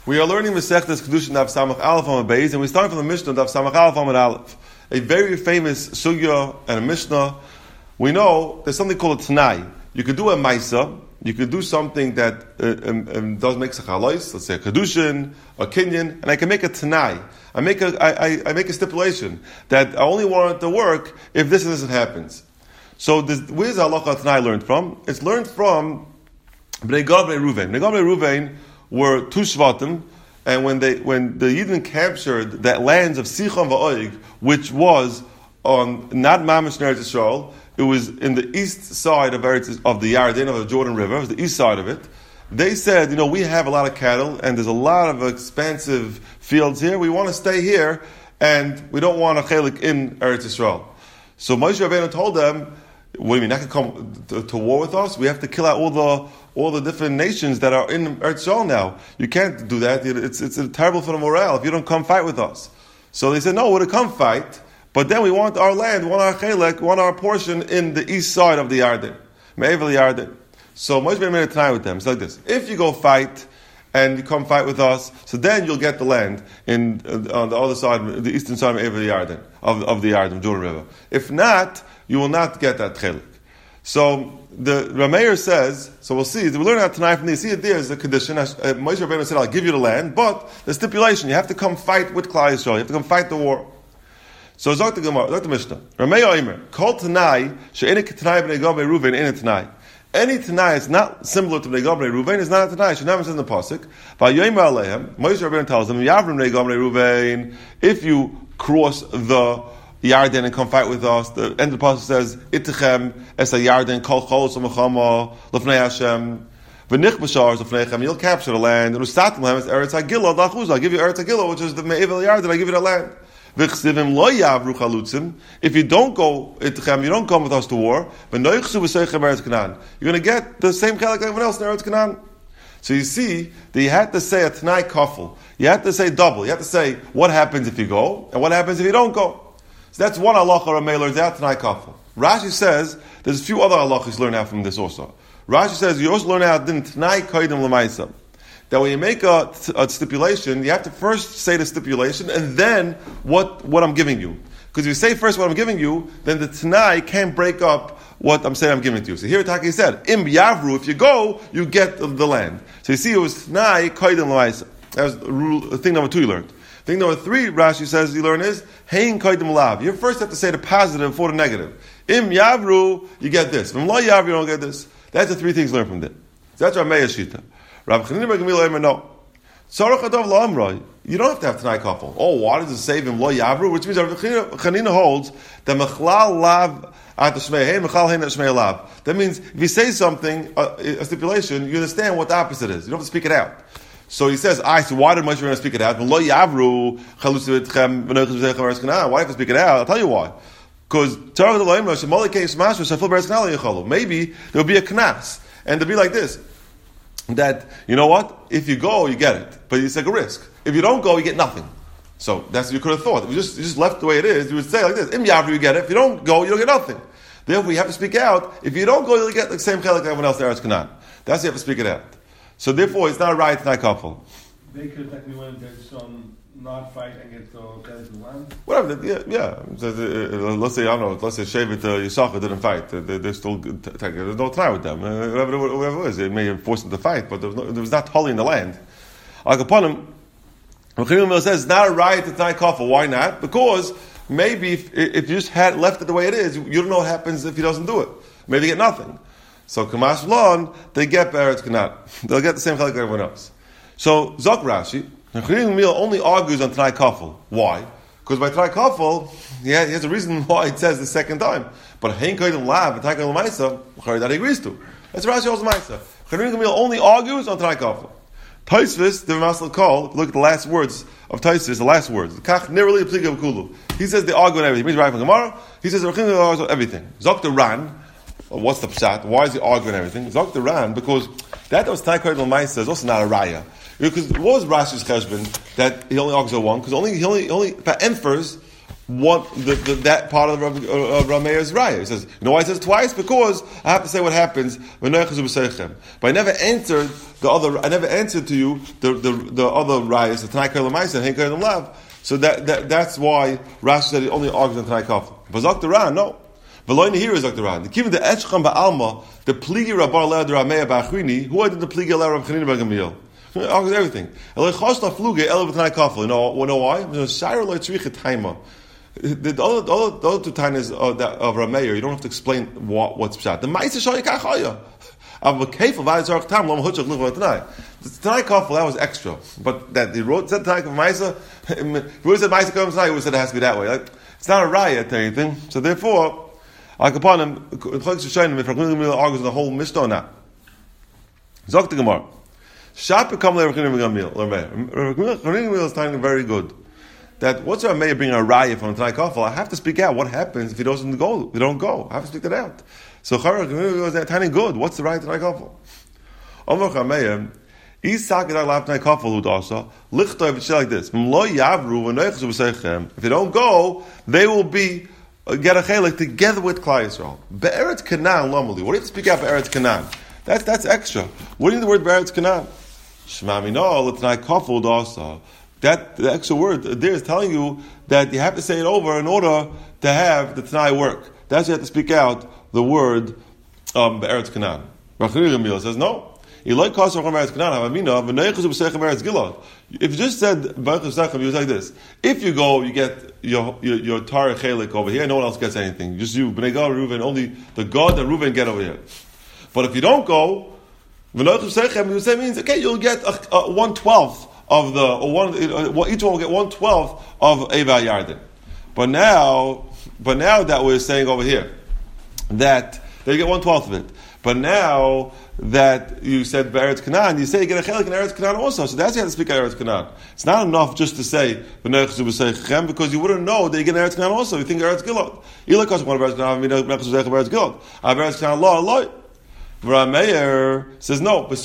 We are learning Masechtas Kedushin Daf Samach Aleph Amud Beis, and we start from the Mishnah Daf Samach Aleph Amud Aleph. A very famous sugya and a Mishnah. We know there's something called a Tanai. You could do a Maisa, you could do something that does make Sechalois, let's say a Kedushin, a Kinyan, and I can make a Tanai. I make a stipulation that I only want it to work if this and this happens. So where's the halacha Tanai learned from? It's learned from Bnei Gad, Bnei Ruvain. Bnei Gad, Bnei Ruvain were two Shvatim, and when the Yidden captured that lands of Sichon va'Oig, which was on not Mamish Eretz Yisrael, it was in the east side of the Yarden, of the Jordan River, it was the east side of it. They said, we have a lot of cattle, and there's a lot of expansive fields here. We want to stay here, and we don't want a chelik in Eretz Yisrael. So Moshe Rabbeinu told them, what do you mean, not going to come to war with us? We have to kill out all the different nations that are in Eretz Yisrael now. You can't do that. It's terrible for the morale if you don't come fight with us. So they said, no, we're to come fight, but then we want our land, we want our chelek, we want our portion in the east side of the Yarden, Me'evel Yarden. So Moshe Rabbeinu made a Tanai with them. It's like this: if you go fight and you come fight with us, so then you'll get the land on the other side, the eastern side of the Yarden, of the Yarden, Jordan River. If not, you will not get that chelik. So the Rameir says, so we'll see. We learn out tonight from this. See, there is a condition. Moshe Rabbeinu said, "I'll give you the land, but the stipulation: you have to come fight with Klal Yisrael. You have to come fight the war." So Zok the Gemara, Zok the Mishnah. Rameir Omer, Kol Tanai she'enik Tanai b'nei Gad b'nei Ruvain in a Tanai. Any Tanai is not similar to Bnei Gad b'nei Ruvain is not a Tanai. She never says in the pasuk. Va'yomer Alehem, Moshe Rabbeinu tells them, Yavrim b'nei Gad b'nei Ruvain. If you cross the Yarden and come fight with us, the end of the pasuk says, Itechem es a Yarden kol cholos u'mechama l'fnei Hashem v'nich b'shar l'fneichem. You'll capture the land. And u'statim lehem es Eretz Hagila d'achuz. I'll give you Eretz Hagila, which is the Me'evel Yarden. I give you the land. V'chsivim lo yavru chalutzim. If you don't go Itechem, you don't come with us to war. V'noichsu v'seichem Eretz Canaan. You're going to get the same chelak like everyone else in Eretz Canaan. So you see that you had to say a Tanai kafel. You had to say double. You had to say what happens if you go and what happens if you don't go. So that's one halacha Rameh learns out Tanai kafel. Rashi says there's a few other halachas learn out from this also. Rashi says you also learn out din Tanai koydem l'maisa. That when you make a stipulation, you have to first say the stipulation and then what I'm giving you. Because if you say first what I'm giving you, then the Tanai can't break up what I'm saying I'm giving to you. So here Taki said, Im Yavru, if you go, you get the land. So you see it was Tanai koydem l'maisa. That was thing number 2 you learned. Thing number 3, Rashi says you learn is, Hein koydem lav. You first have to say the positive for the negative. Im Yavru, you get this. Im lo Yavru, you don't get this. That's the 3 things learned from there. So that's Rameh Shita. Rav Chanina bar Gamliel no. Tzarech adav la'amroi. You don't have to have Tanai kafel. Oh, why does it say him lo Yavru? Which means Rav Chanina holds that mechlal lav at the shmei hein, mechlal hein at shmei lav. That means if you say something, a stipulation, you understand what the opposite is. You don't have to speak it out. So he says, so why did Moshe Rabbeinu speak it out? Lo Yavru chalutzim v'tchem v'noichus v'seichem Eretz Canaan. Why do you have to speak it out? I'll tell you why. Because maybe there will be a knas, and there'll be like this. That, you know what? If you go, you get it. But it's like a risk. If you don't go, you get nothing. So that's what you could have thought. If you just left the way it is, you would say like this. Im Yavru, you get it. If you don't go, you don't get nothing. Therefore, you have to speak out. If you don't go, you'll get the same chelik like everyone else in Eretz Canaan. That's why you have to speak it out. So therefore, it's not a right, it's not a couple. They could technically win there's some not fight and get the land? Whatever, yeah. Let's say, I don't know, let's say Shevet Yisachar didn't fight. They're still, there's no tie with them. Whatever it is, they may have forced them to fight, but there was not holy in the land. Like upon him, Mechimim says, it's not a right, it's not a kafel. Why not? Because maybe if you just had left it the way it is, you don't know what happens if he doesn't do it. Maybe they get nothing. So Kamash Lon, they get Eretz Canaan. They'll get the same like everyone else. So Zok Rashi, only argues on Tanai kafel. Why? Because by Tanai kafel, he has a reason why it says the second time. But Hein koydem lav and Tanai koydem l'maisa, that he agrees to. That's Rashi also Maisa. Chanina only argues on Tanai kafel. Taisvis, the Masal Kol, look at the last words of Taisvis, the last words. Kach nearly applicable kulu. He says they argue on everything. He means right from Gemara. He says Chanina argues on everything. Zok the Ran. What's the pshat? Why is he arguing everything? Zok the Ran, because that was Tanai koydem l'maisa is also not a raya. Because what was Rashi's cheshbon that he only argues on one? Because he only by enfers that part of Rameir's raya. He says, you know why it says twice? Because I have to say what happens when Noichazu b'seichem. But I never answered to you the other rayas, the Tanai Kol Lamaisa, Hein Kol Lav. So that's why Rashi said he only argues on Tanai Kafel. But Zaktaran, no. V'loini here is Zaktaran. The Kivin the Echcham ba'alma, the Pligi Rabbar Le'ad Rameir ba'achrini, who I did the Pligi Le'ad Rav Chanina b'Gamliel? Argues everything. You know why? The other two tainas of Rameir, you don't have to explain what's pshat. The Ma'aseh Shal Yikachaya. The Tanai Kafel, that was extra. But that he said Tanai Kafel Ma'aseh, who said Ma'aseh comes tonight, who said it has to be that way. It's not a riot or anything. So therefore, like upon him, if argues the whole Mishnah or not. Zok the Gemara. Shap come Rav Chanina is telling very good. That what's our mayor bringing a raya from Tanai Kafel? I have to speak out. What happens if he doesn't go? If don't go, I have to speak that out. So Rav Chanina is telling good. What's the raya Tanai Kafel? Omar Chameir, Isak and Tanai Kafel who also lichtov it's like this. If they don't go, they will be get a chelik together with Klal Yisrael. Be'eretz Canaan normally. What do you have to speak out Be'eretz Canaan? That's extra. What do you mean the word Be'eretz Canaan? Shema Mino L'Tanai Kafel also. That the extra word there is telling you that you have to say it over in order to have the Tanai work. That's why you have to speak out the word Be'eretz Canaan. Rav Chanina says no. If you just said Baruch Hashem, you was like this. If you go, you get your Tar Chelik over here. No one else gets anything. Just you, Bnei Gad, Reuven. Only the God and Reuven get over here. But if you don't go, you say means okay, you'll get 1/12 of the each one will get 1/12 of Eva Yarden. But now that we're saying over here that they get 1/12 of it. But now that you said Be'eretz Canaan, you say you get a chelik in Eretz Canaan also. So that's how you have to speak Eretz Canaan. It's not enough just to say because you wouldn't know that you get Eretz Canaan also. You think Eretz Gilad. You look at one Eretz Canaan, Eretz Gilad. Eretz Canaan law. Rameir says no. The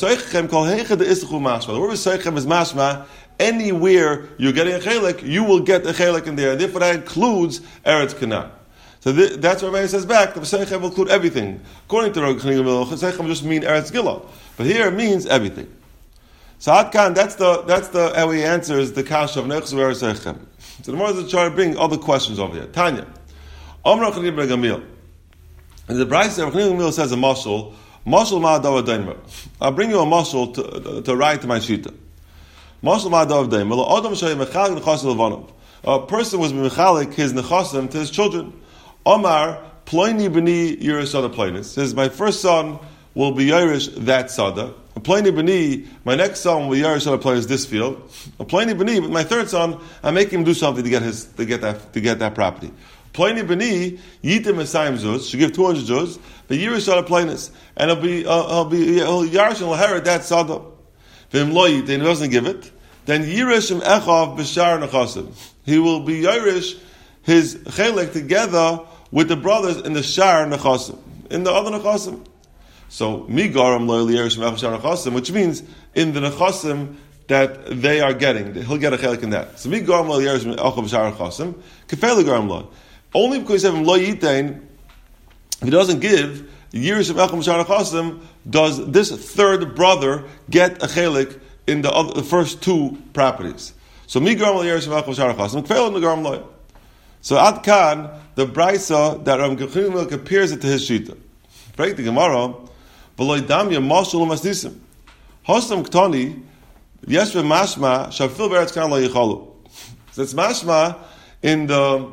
word B'Seichem is mashma. Anywhere you're getting a chelik, you will get a chelik in there. And therefore that includes Eretz Canaan. So that's what Rameir says back. The B'Seichem will include everything. According to Rav Chanina, B'Seichem just mean Eretz Gilad, but here it means everything. So Adkan, that's the how he answers the kasha of Nechzu Eretz Seichem. So the more is trying to bring other questions over here. Tanya, Amar Chanina ben Gamliel, and the Brayso Rav Chanina ben Gamliel says a mashal ma'adav daimar. I'll bring you a mashal to write to my shita. Mashal ma'adav daimar. Adam shayim mechalik nechasel levanov. A person was mechalik his nechasim to his children. Omar, Ploini b'ni Yirish Sada Ploinis. Says, my first son will be Yirish that Sada. Ploini b'ni, my next son will be Yirish Sada Ploinis this field. Ploini b'ni, but my third son, I make him do something to get that property. Ploini b'ni, Yitim Esayim Zuz, should give 200 Zuz, but Yirish Sada Ploinis, and he'll Yirish and will inherit that Sada. V'im lo Yitim, he doesn't give it, then Yirish im Echav b'shar nechasim. He will be Yirish his chelik together with the brothers in the shar nechasim, in the other nechasim. So migaram lo yirish shar nechasim, which means in the nechasim that they are getting, he'll get a chelik in that. So migaram lo yirish shar nechasim, kefeli garam lo. Only because you have him lo yitain, if he doesn't give yirish shar nechasim, does this third brother get a chelik in the first two properties. So migaram lo yirish shar nechasim, kefeli garam lo. So Ad Kan, the Brayso that Rav Chanina compares it to his shita. Break the Gemara. V'loy damya mashal u'masnisim. Hosam ktoni yeshve mashma shafil beretz Canaan lo yichalu. So it's mashma in the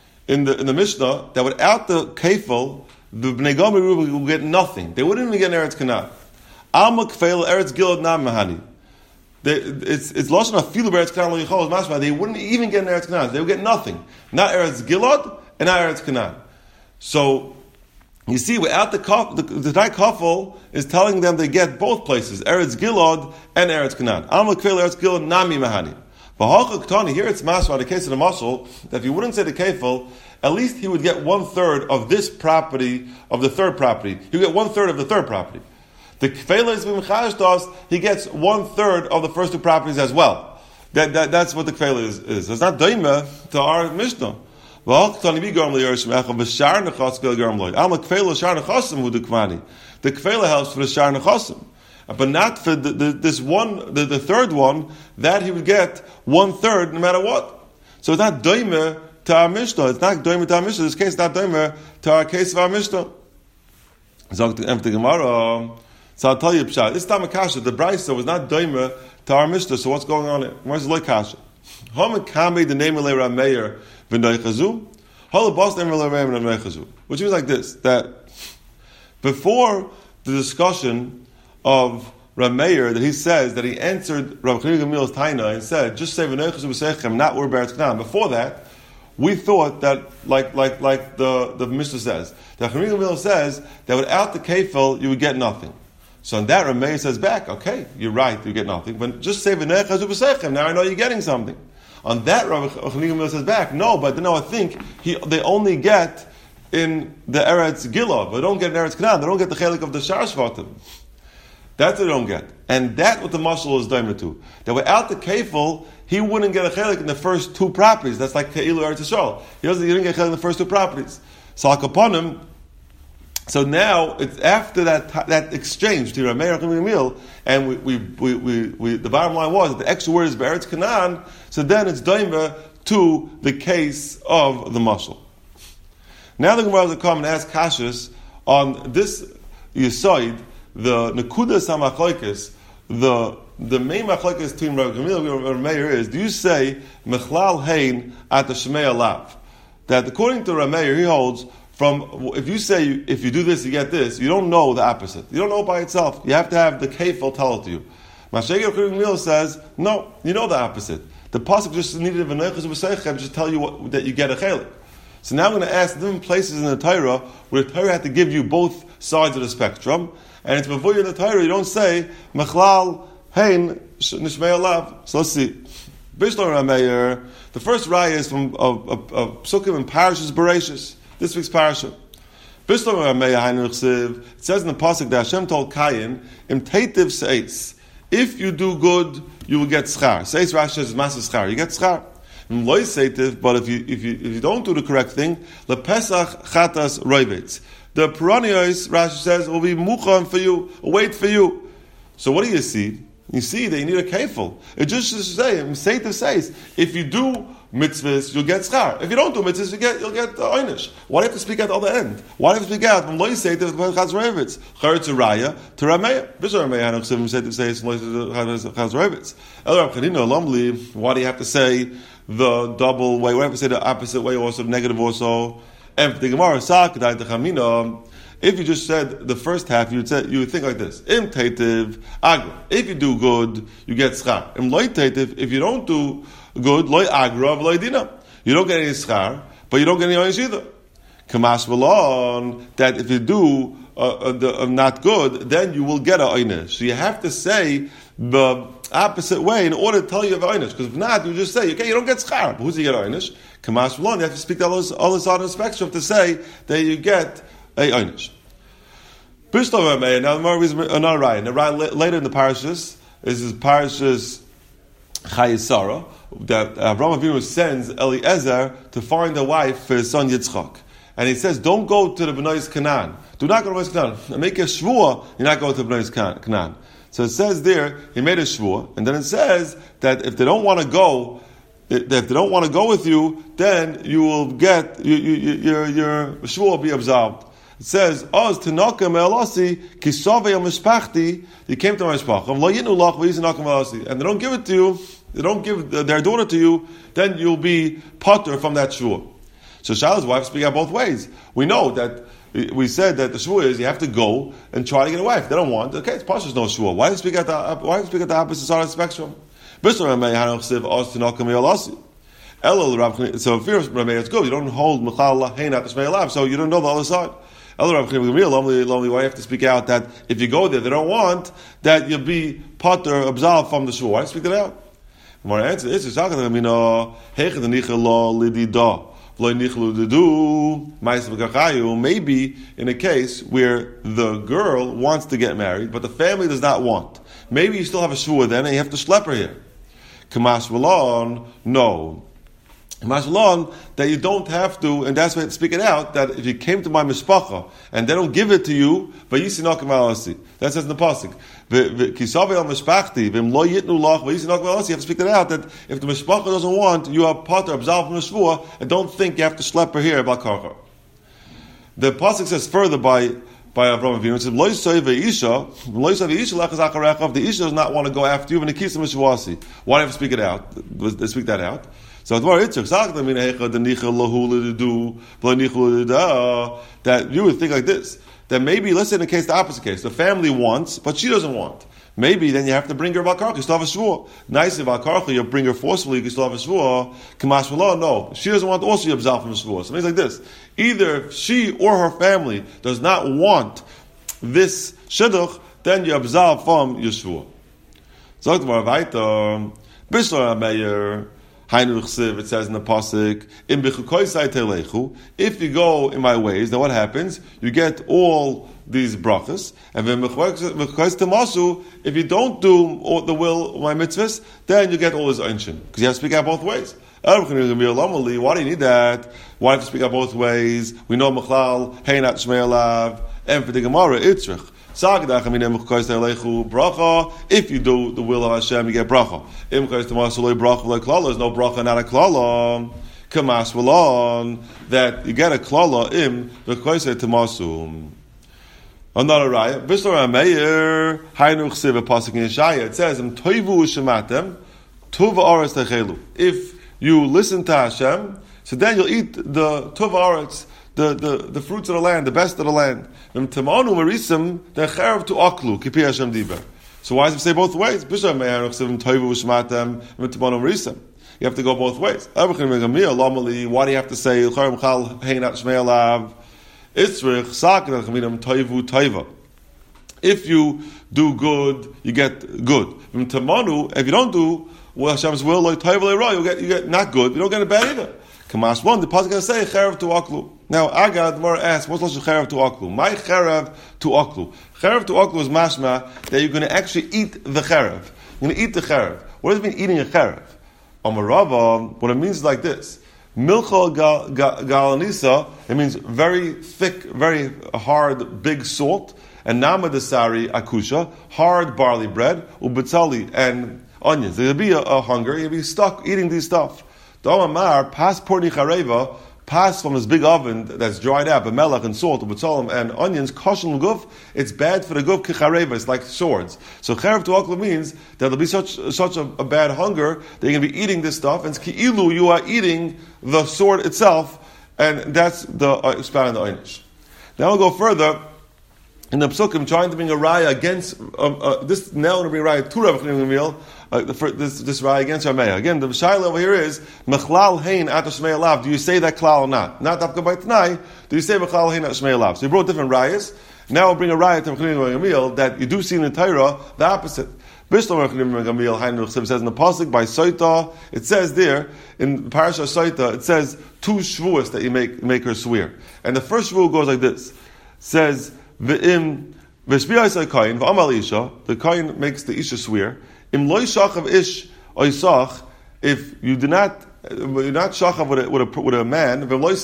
Mishnah that without the kefil, the Bnei Gad will get nothing. They wouldn't even get Eretz Canaan. Alma kfeil Eretz Gilad nam mahani. It's lashon afilu beretz Canaan lo yichalu mashma. They wouldn't even get Eretz Canaan. They would get nothing. Not Eretz Gilad and not Eretz Canaan. So you see, without the Tanai Kafel is telling them they get both places, Eretz Gilad and Eretz Canaan. Alma kfeil Eretz Gilad nami mahani. V'hacha ktani, here it's mashma, the case of the mashal, that if you wouldn't say the kefil, at least he would get 1/3 of this property, of the third property. He would get 1/3 of the third property. The kefila is b'mechashtos, he gets 1/3 of the first two properties as well. That's what the kefila is. It's not doima to our Mishnah. The kfela helps for the shar nechasim, but not for this one, the third one, that he would get 1/3 no matter what. So it's not doimer to our Mishnah. It's not doimer to our Mishnah. This case is not doimer to our case of our Mishnah. So I'll tell you, Pshat. This time Akasha, the Brisa was not doimer to our Mishnah. So what's going on here? Where's the like Kasha? The name of Rameir v'noichazu. Which means like this, that before the discussion of Rameir, that he says that he answered Rav Chanina Gamliel's taina and said, just say v'noichazu b'seichem, not we're Beretz Canaan. Before that, we thought that, like the Mishnah says, that Chanina Gamliel says that without the kefil you would get nothing. So on that, Rameir says back, okay, you're right, you get nothing, but just say v'noichazu b'seichem, now I know you're getting something. On that, Rav Chanina Gamliel says back, no, but no, I think they only get in the Eretz Gilah, but they don't get in Eretz Canaan. They don't get the chelik of the Shar Shvatim. That's what they don't get. And that's what the mashal is daimer to. That without the kefil, he wouldn't get a chelik in the first two properties. That's like Ke'ilu Eretz Yisrael. He didn't get a chelik in the first two properties. So Akaponim, so now it's after that exchange between Rameir and Gamliel, and we the bottom line was that the extra word is Be'eretz Canaan. So then it's daimer to the case of the mashal. Now the Gemara will come and ask Kashas on this Yisoid, the Nekudas HaMachloikis, the main Machlokes between Rav Gamliel and Rameir is: do you say Mechlal Hein at the Shemei Alav? That according to Rameir, he holds. If you say if you do this you get this, you don't know the opposite. You don't know by itself. You have to have the kefil tell it to you. Mashayim Gamliel says no. You know the opposite. The pasuk just needed v'neichas b'seichem just tell you that you get a chelik. So now I'm going to ask different places in the Torah where the Torah had to give you both sides of the spectrum, and it's before you in the Torah you don't say Mechlal Hein Nishmei Alav. So let's see. Bishlam Rameir. The first raya is from Psukim and Parashas Bereshis. This week's parasha. It says in the pasuk that Hashem told Cain, "Im teitiv seis." If you do good, you will get schar. Seis Rashi says masas schar. You get schar. But if you don't do the correct thing, the Pesach chatas roivets. The Peronios, Rashi says, will be mucham for you, wait for you. So what do you see? You see that you need a kefil. It just to say, Seitiv says, if you do mitzvahs, you'll get schar. If you don't do mitzvahs, you'll get oynish. Why do you have to speak out the other end? Why do you have to speak out from loy Seitiv chaz roivets? Chayr to raya to Rameir. Bishar Rameir hanochsivim Seitiv says loy chaz roivets. El Rav Chanina Lomli. Why do you have to say the double way? Why do you have to say the opposite way? Also negative also. And the Gemara Sakadai to Chamina. If you just said the first half, you would think like this: Im teitiv agra. If you do good, you get schar. Im loy teitiv. If you don't do good, loy agra loy dina. You don't get any schar, but you don't get any oynish either. Kamash v'lon, that if you do not good, then you will get a oynish. So you have to say the opposite way in order to tell you of oynish. Because if not, you just say, okay, you don't get schar, but who's you get oynish? Kamash v'lon, you have to speak to all this on the spectrum to say that you get a oynish. Now another raya. Later in the parashas is parashas Chayesara that Avraham Avinu sends Eliezer to find a wife for his son Yitzchak, and he says, "Don't go to the Bnei Canaan. Do not go to Bnei Canaan. Make a shvua. You're not going to Bnei Canaan." So it says there he made a shvua, and then it says that if they don't want to go, if they don't want to go with you, then you will get your shvua will be absolved. It says, "Oz Tanaka Me'alasi Kisave Mishpachti." He came to my mishpachah. Lo Yinu Lach VeYiznaka Me'alasi, and they don't give it to you. They don't give their daughter to you. Then you'll be potter from that shvua. So Shal's wife speak out both ways. We know that we said that the shvua is you have to go and try to get a wife. They don't want. Okay, it's pashas no shvua. Why do you speak at the opposite side of the spectrum? So if you're Rameir, it's good. You don't hold Mechal Hein at the Shmei Alav, so you don't know the other side. Why do you have to speak out that if you go there, they don't want that you'll be potter absolved from the shvua? Why speak that out? My answer is maybe in a case where the girl wants to get married, but the family does not want. Maybe you still have a shvua then, and you have to schlep her here. Kamash v'lon, no. Mashallah, that you don't have to, and that's why I speak it out, that if you came to my mishpacha, and they don't give it to you, that says in the pasuk. You have to speak that out, that if the mishpacha doesn't want, you are part of absolved from the shvua, and don't think you have to schlep her here about karcha. The pasuk says further by Avraham Avinu, it says, "Lo yisoi ve'isha, lo yisoi ve'isha lechaz acharecha." If the isha does not want to go after you, then the kisa mishvasi. Why do you have to speak it out? They speak that out. So that you would think like this, that maybe, let's say in the case, the opposite case, the family wants, but she doesn't want. Maybe then you have to bring her Valkarcha, you still have a shvua. Nice if Valkarcha, you bring her forcefully, you still have a shvua. Kamash Malah, no. She doesn't want also you absolve from a shvua. So it means like this. Either she or her family does not want this shidduch, then you absolve from your shvua. So Gemara weiter, Bishlar HaMeir, it says in the pasuk, if you go in my ways, then what happens? You get all these brachas, and if you don't do all the will of my mitzvahs, then you get all this einshin. Because you have to speak out both ways. Why do you need that? Why have to speak out both ways? We know Mechlal, Heinat Shmei Alav, and for the Gemara, Itzrich. If you do the will of Hashem, you get bracha. There's no bracha, not a klala. Kamas v'lon, that you get a klala im v'koisei temasum. Another raya. Bishlar HaMeir, Hainu Chsiv, a pasuk in Yeshaya. It says, Toivu shematem, tuv ha'aretz techelu. If you listen to Hashem, so then you'll eat the tuv ha'aretz, the fruits of the land, the best of the land. Then cherav to aklu, kipi Hashem diber. So why does it say both ways? You have to go both ways. Why do you have to say if you do good, you get good. If you don't do well, Hashem's will, you get not good. You don't get it bad either. Kamash one, the pasuk is going to say cherav to aklu. Now, Agad, the Gemara asks, what's the cherav to aklu? My cherav to aklu. Cherav to aklu is mashma that you're going to actually eat the cherav. You're going to eat the cherav. What does it mean eating a cherav? Amarava, what it means is like this. Milcha galanisa, it means very thick, very hard, big salt. And nama desari akusha, hard barley bread, ubetzali, and onions. There'll be a hunger, you'll be stuck eating these stuff. Domamar, pas porni chareva, pass from this big oven that's dried out, melach and salt, ubetzalim and onions, kosher guf, it's bad for the guf kichareva, it's like swords. So cherav to akla means that there'll be such a bad hunger that you're going to be eating this stuff, and ki'ilu, you are eating the sword itself, and that's the expounding the einish. Now we'll go further. In the Psukim, trying to bring a raya against this. Now we're going to bring a raya to Rav Chaim Gamliel. This raya against Rameya. Again, the shaila over here is Mechlal Hein At Shmei Alav. Do you say that klal or not? Not Dafka by Tanai. Do you say Mechlal Hein At Shmei Alav? So he brought different rayas. Now we'll bring a raya to Rav Chaim Gamliel that you do see in the Torah the opposite. Bishlam Rav Chaim Gamliel Hainu says in the pasuk by Soita. It says there in Parasha Soita. It says 2 shvuos that you make her swear, and the first shvuah goes like this. It says. The kohen makes the isha swear. Im loy shachav ish oisach, if you do not, you're not shachav with a man.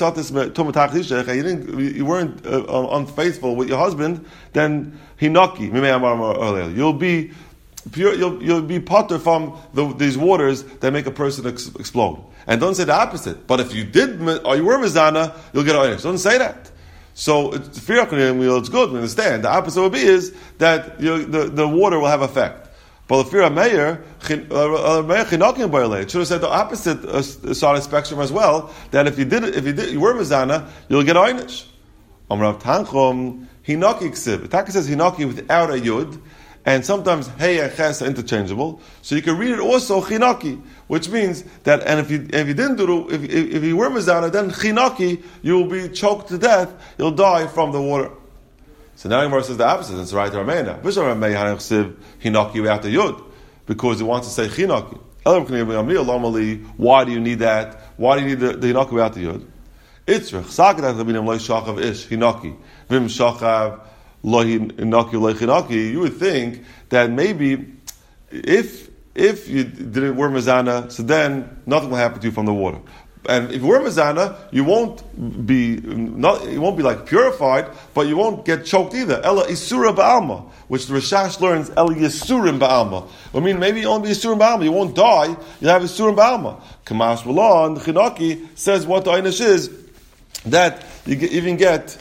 You weren't unfaithful with your husband. Then hinaki. You'll be pure. You'll be potter from these waters that make a person explode. And don't say the opposite. But if you did, or you were mizana, you'll get oinish. Don't say that. So it's good, we understand. The opposite would be is that the water will have effect. But the Fira Meir, it should have said the opposite side of the spectrum as well, that if you were Mizana, you'll get Einish. Rav Tanchum, Hinaki Ksiv. Taka says Hinaki without a Yud, and sometimes Hey and Ches are interchangeable. So you can read it also Chinaki, which means that, and if you didn't do it, if you were Mizana, then Chinaki, you will be choked to death, you'll die from the water. So now Gemara says the opposite, it's right to Ramena. Hinaki without the Yud, because it wants to say Chinaki. Why do you need that? Why do you need the Hinaki without the Yud? Itzrich, Sakadat Rabinim Loi Shachav Ish, Hinaki, Vim Shachav, you would think that maybe if you didn't wear mezana, so then nothing will happen to you from the water. And if you were mezana, you won't be like purified, but you won't get choked either. Ella isura ba'alma, which the Rashash learns Ella yisurim ba'alma. I mean, maybe you'll only be yisurim ba'alma. You won't die. You'll have yisurim ba'alma. Kamash V'lo and the Chinaki says what the einish is that you even get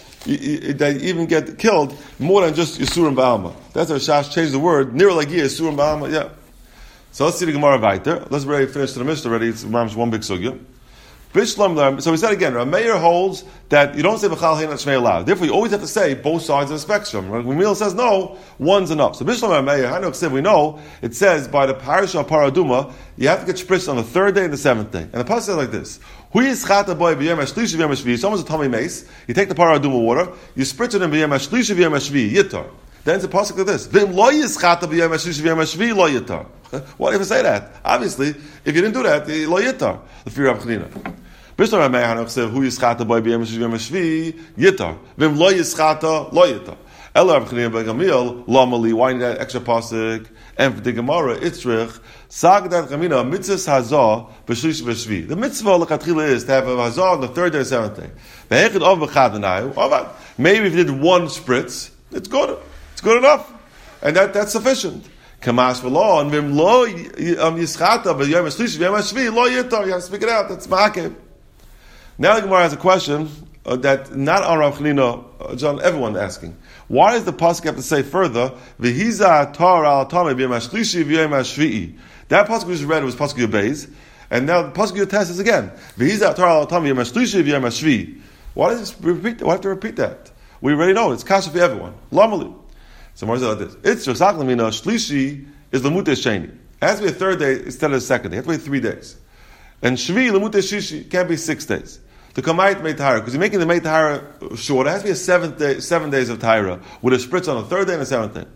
killed more than just yisurim ba'alma. That's how Rashash changed the word. Nira lagia yisurim ba'alma. Yeah. So let's see the Gemara weiter. Let's already finish the Mishnah already. It's one big sugya. So we said again, Rameir holds that you don't say B'chal Hein Shmei aloud. Therefore, you always have to say both sides of the spectrum. Ramil says no, one's enough. So Bishlam Rameir, Hanok said we know it says by the parasha Paraduma you have to get spritz on the third day and the seventh day. And the pasuk says like this: Hu yischata boy b'yom hashlishi v'yom hashvi. Someone's a tummy mace. You take the Paraduma water, you spritz it in b'yom hashlishi v'yom hashvi yitar. Then it's a pasuk like this: V'im lo yischata b'yom hashlishi v'yom hashvi lo yitar. Why do you say that? Obviously, if you didn't do that, lo yitar. The fear of Chenina. Bishlam Rameir Hanok said, "Hu yischata boy b'yom hashvi yitar. V'im lo yischata lo yitar." Ela Rav Chenina ben Gamliel lamali. Why need that extra pasuk? And for the Gemara, Itzrich sagdat Chamina mitzvah hazah b'shlish v'shvi. The mitzvah l'chatchila is to have a hazah on the third day and seventh day. Ve'echid of v'chadanayu. Maybe if you did one spritz, it's good. It's good enough, and that's sufficient. Kamash v'lo and v'im lo yischata b'yom hashlish v'yom hashvi lo yitar. You have to speak it out. That's ma'akev. Now the Gemara has a question that not on Rav Chenina, John, everyone asking. Why does the pasuk have to say further, V'hiza tar al tamei b'yom hashlishi v'yom hashvi'i? That pasuk we just read was pasuk Yubez, and now the pasuk Yutes is again. V'hiza tar al tamei b'yom hashlishi v'yom hashvi'i. Why does it repeat? Why have to repeat that? We already know it's kasha for everyone. Lamali. So Gemara says like this: It's Rasak Lamina Shlishi is Lamute Sheni. It has to be a third day instead of the second day. It has to be 3 days. And Shvi Lamute Shishi can't be 6 days. To come out Mei Tahara, because you're making the Mei Tahara short. It has to be a 7 days of Tahara with a spritz on the third day and the seventh day.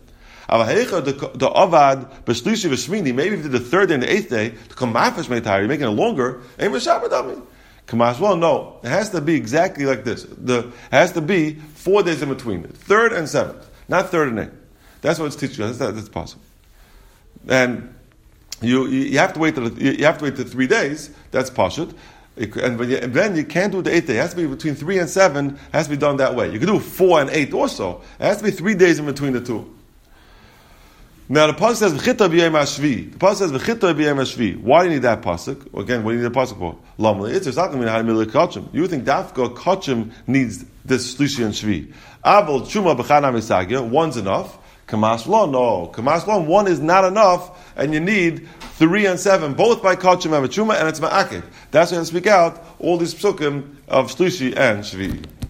The Avad B'Shlishi V'Shmini, maybe if you did the third day and the 8th day to come out Mei Tahara, you're making it longer. Ain't M'Shabbat Kamash. Well, no, it has to be exactly like this. It has to be 4 days in between, third and seventh, not third and 8th. That's what it's teaching us. That's possible. And you have to wait till 3 days. That's pashut. And then you can't do the 8th day. It has to be between 3 and 7. It has to be done that way. You can do 4 and 8 also. It has to be 3 days in between the two. Now the pasuk says v'chita b'yom hashvi. The pasuk says v'chita b'yom hashvi. Why do you need that pasuk? Again, what do you need the pasuk for? Lamali. It's not going to be how to milik kachim. You think dafka kachim needs this shlishi and shvi? Avol chuma b'chana misagya. One's enough. Kamash lo, no. Kamash lo, 1 is not enough, and you need 3 and 7, both by kachim and chuma, and it's ma'akid. That's why I speak out all these psukim of shlishi and shvi.